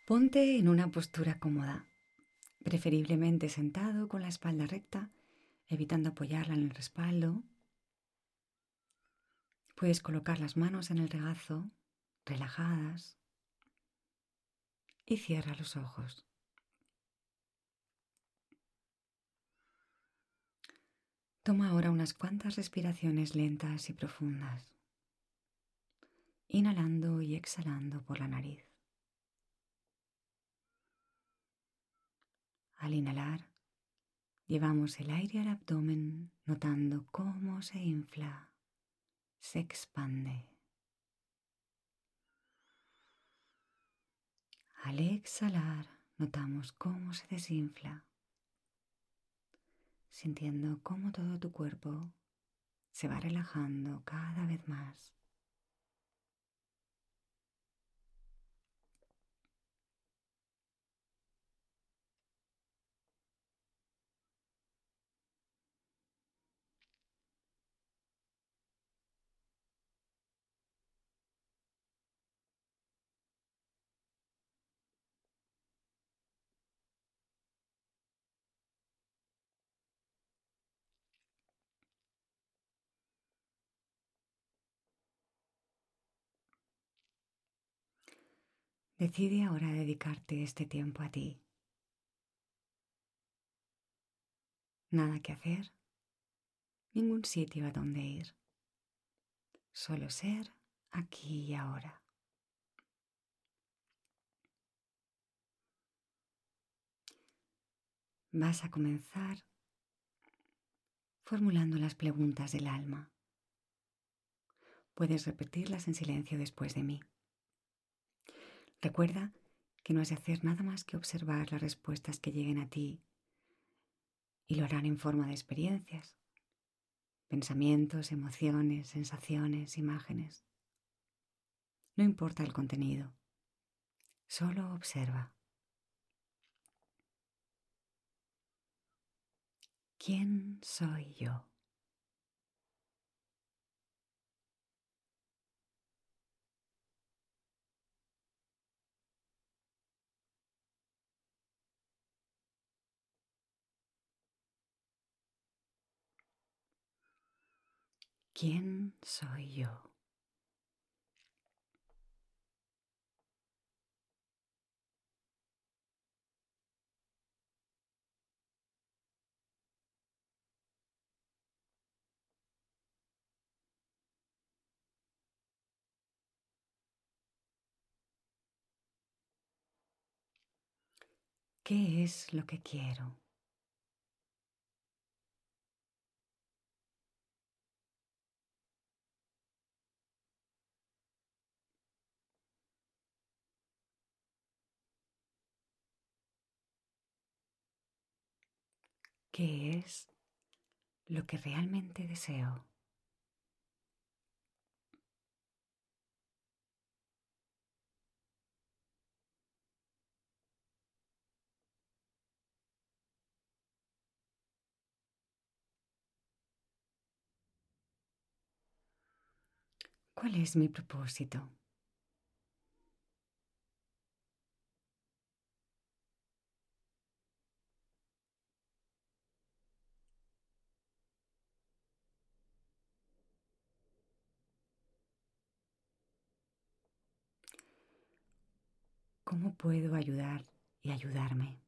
Ponte en una postura cómoda, preferiblemente sentado con la espalda recta, evitando apoyarla en el respaldo. Puedes colocar las manos en el regazo, relajadas, y cierra los ojos. Toma ahora unas cuantas respiraciones lentas y profundas, inhalando y exhalando por la nariz. Al inhalar, llevamos el aire al abdomen, notando cómo se infla, se expande. Al exhalar, notamos cómo se desinfla, sintiendo cómo todo tu cuerpo se va relajando cada vez más. Decide ahora dedicarte este tiempo a ti. Nada que hacer, ningún sitio a donde ir. Solo ser aquí y ahora. Vas a comenzar formulando las preguntas del alma. Puedes repetirlas en silencio después de mí. Recuerda que no has de hacer nada más que observar las respuestas que lleguen a ti y lo harán en forma de experiencias, pensamientos, emociones, sensaciones, imágenes. No importa el contenido, solo observa. ¿Quién soy yo? ¿Quién soy yo? ¿Qué es lo que quiero? ¿Qué es lo que realmente deseo? ¿Cuál es mi propósito? ¿Cómo puedo ayudar y ayudarme?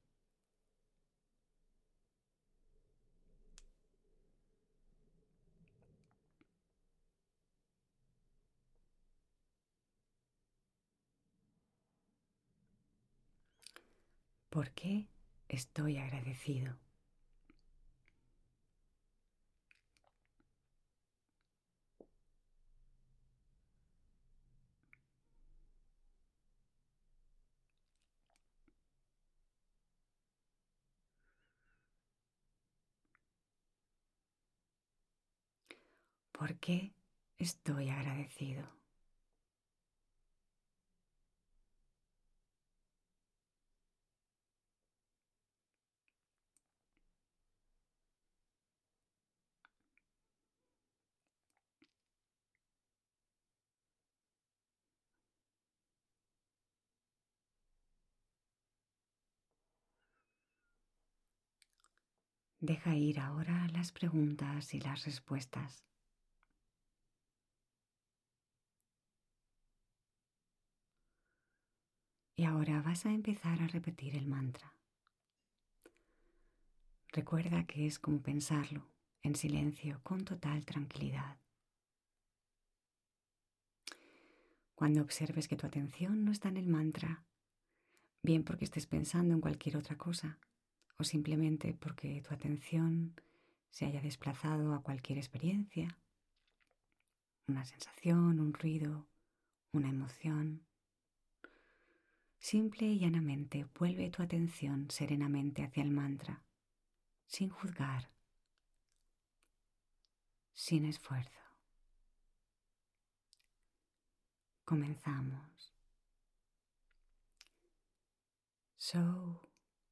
¿Por qué estoy agradecido? ¿Por qué estoy agradecido? Deja ir ahora las preguntas y las respuestas. Y ahora vas a empezar a repetir el mantra. Recuerda que es como pensarlo, en silencio, con total tranquilidad. Cuando observes que tu atención no está en el mantra, bien porque estés pensando en cualquier otra cosa, o simplemente porque tu atención se haya desplazado a cualquier experiencia, una sensación, un ruido, una emoción, simple y llanamente vuelve tu atención serenamente hacia el mantra, sin juzgar, sin esfuerzo. Comenzamos. So,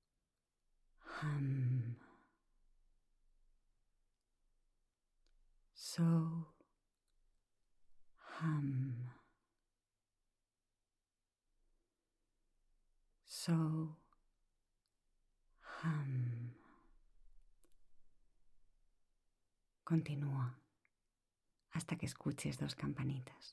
hum. So, hum. So, hum. Continúa hasta que escuches 2 campanitas.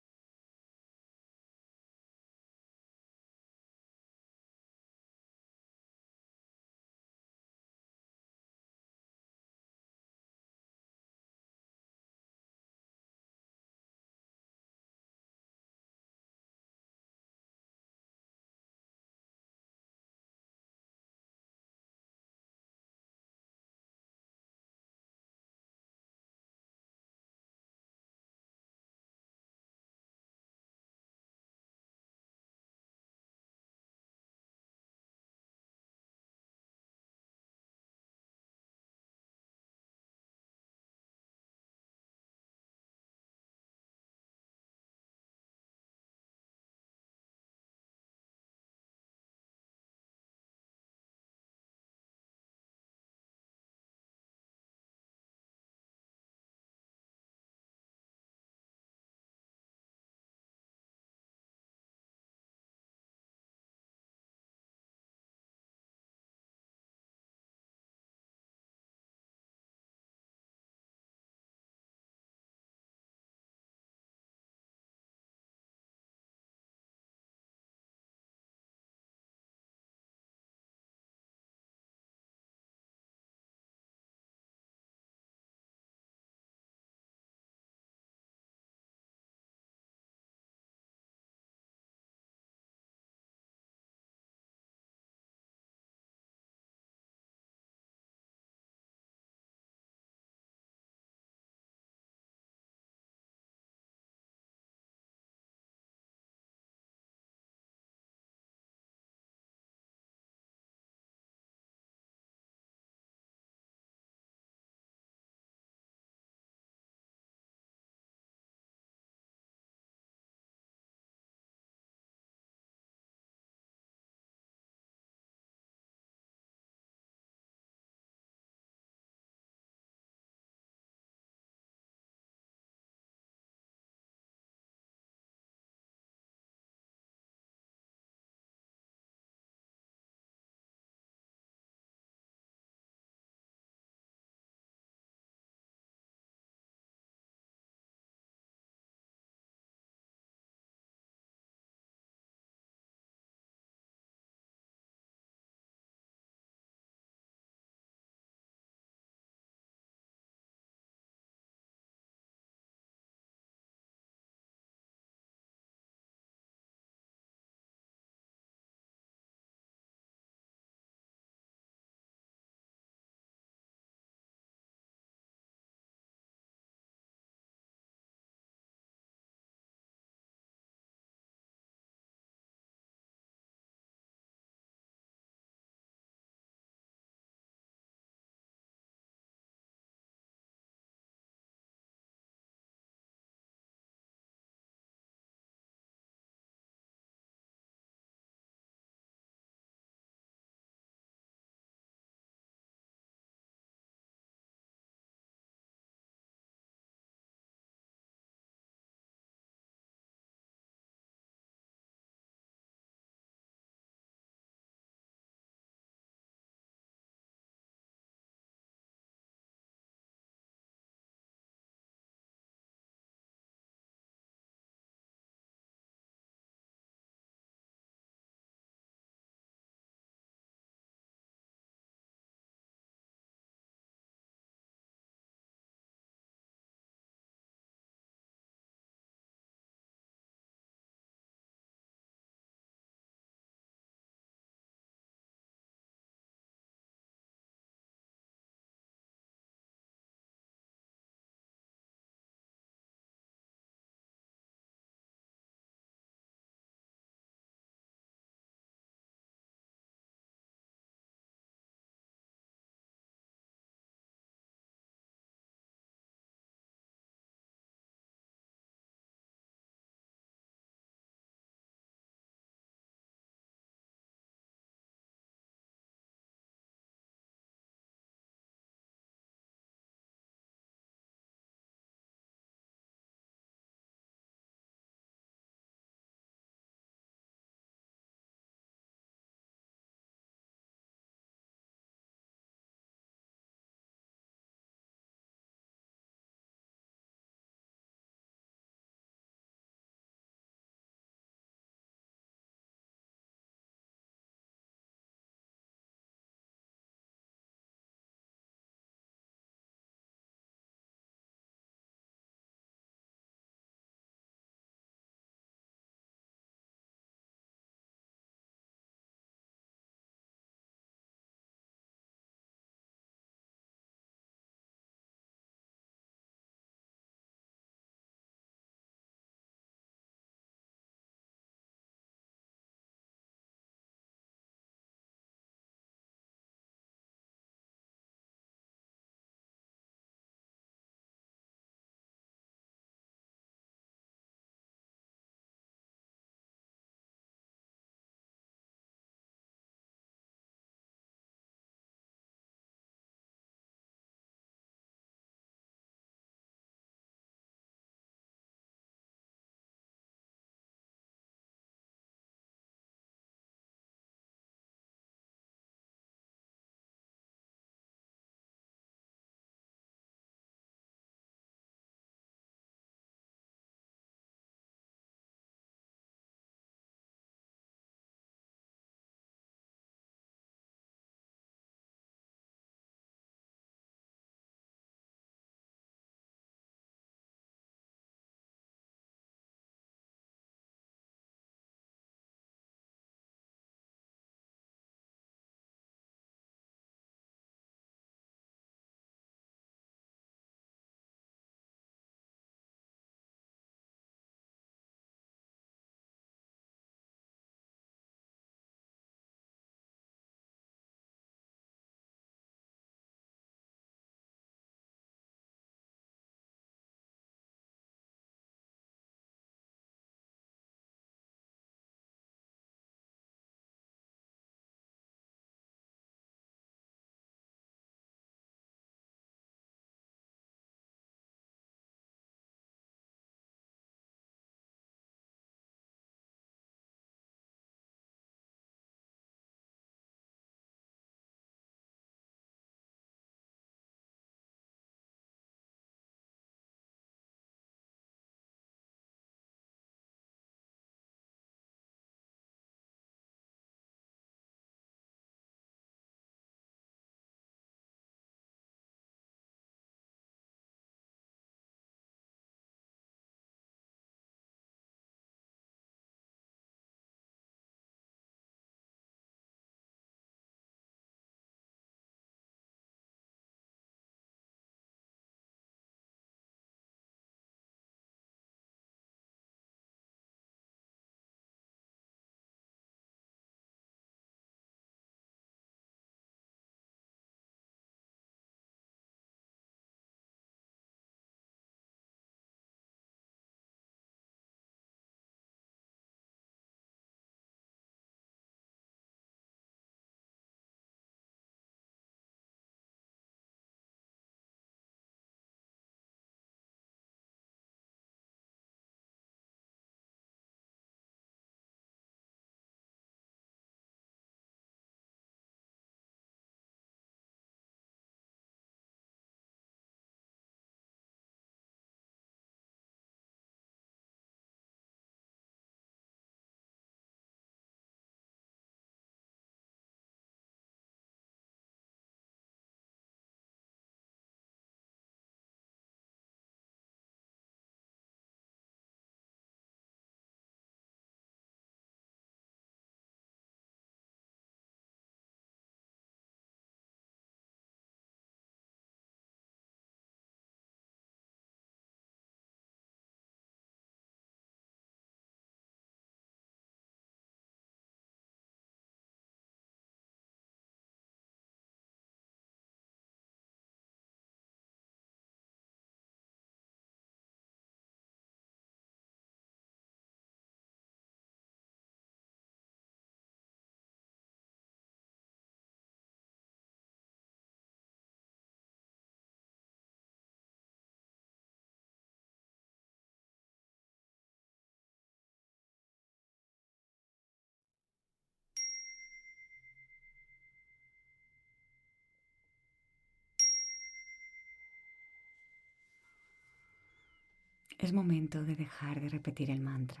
Es momento de dejar de repetir el mantra.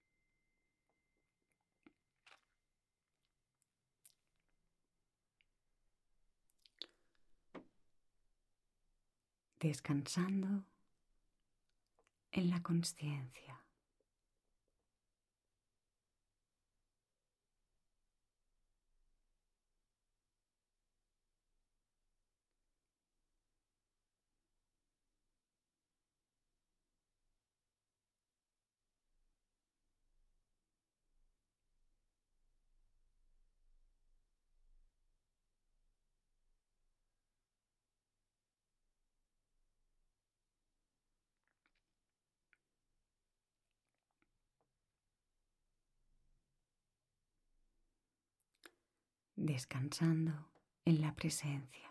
Descansando en la consciencia. Descansando en la presencia.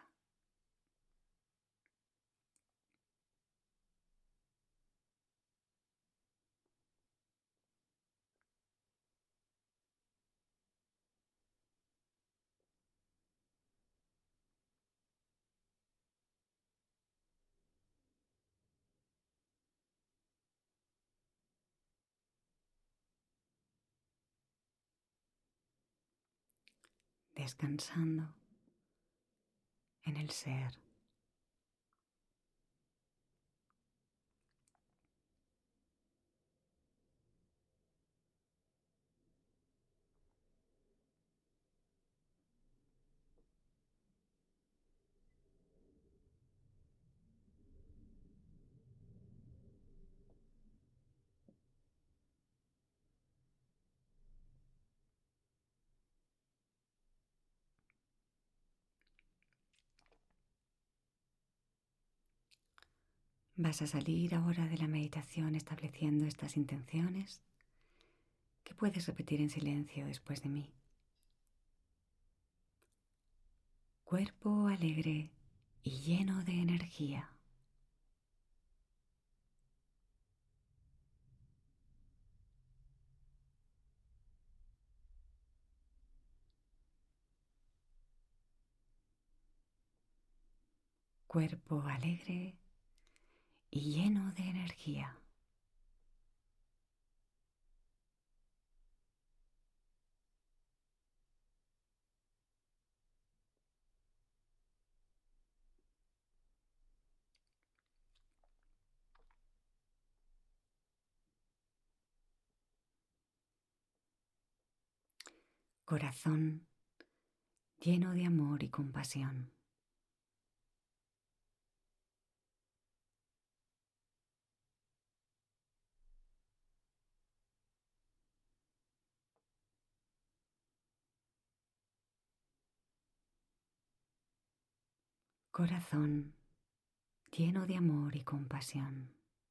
Descansando en el ser. Vas a salir ahora de la meditación estableciendo estas intenciones que puedes repetir en silencio después de mí. Cuerpo alegre y lleno de energía. Cuerpo alegre y lleno de energía. Corazón lleno de amor y compasión. Corazón lleno de amor y compasión.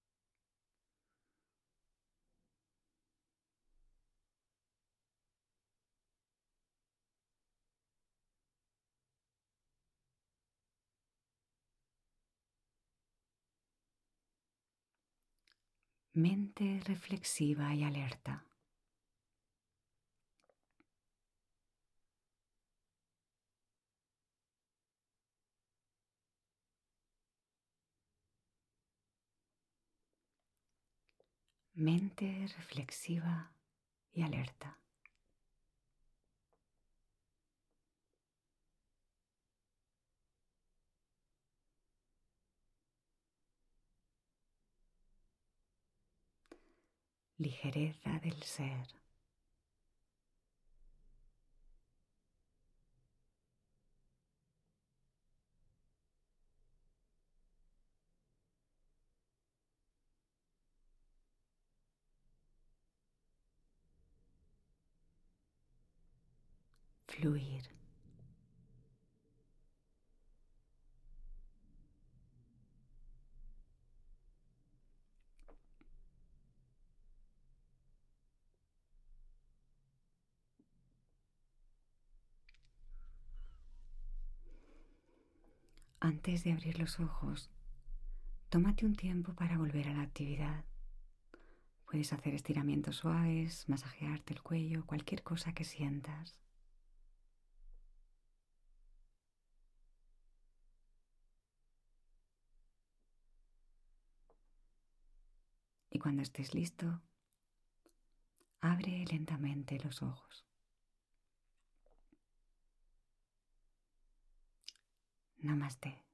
Mente reflexiva y alerta. Mente reflexiva y alerta. Ligereza del ser. Fluir. Antes de abrir los ojos, tómate un tiempo para volver a la actividad. Puedes hacer estiramientos suaves, masajearte el cuello, cualquier cosa que sientas. cuando estés listo, abre lentamente los ojos. Namaste.